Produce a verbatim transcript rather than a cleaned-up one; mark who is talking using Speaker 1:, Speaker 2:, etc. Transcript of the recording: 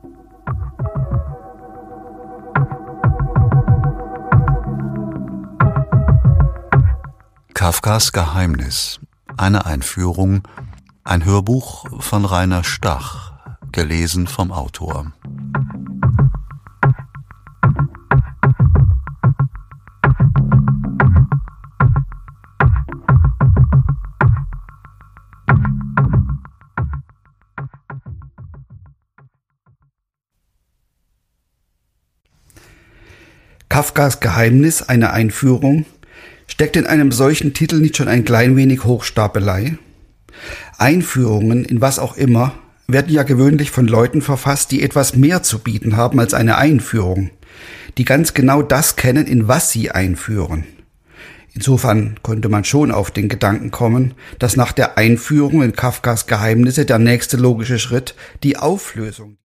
Speaker 1: Kafkas Geheimnis. Eine Einführung. Ein Hörbuch von Rainer Stach, gelesen vom Autor.
Speaker 2: Kafkas Geheimnis, eine Einführung. Steckt in einem solchen Titel nicht schon ein klein wenig Hochstapelei? Einführungen in was auch immer werden ja gewöhnlich von Leuten verfasst, die etwas mehr zu bieten haben als eine Einführung, die ganz genau das kennen, in was sie einführen. Insofern konnte man schon auf den Gedanken kommen, dass nach der Einführung in Kafkas Geheimnisse der nächste logische Schritt die Auflösung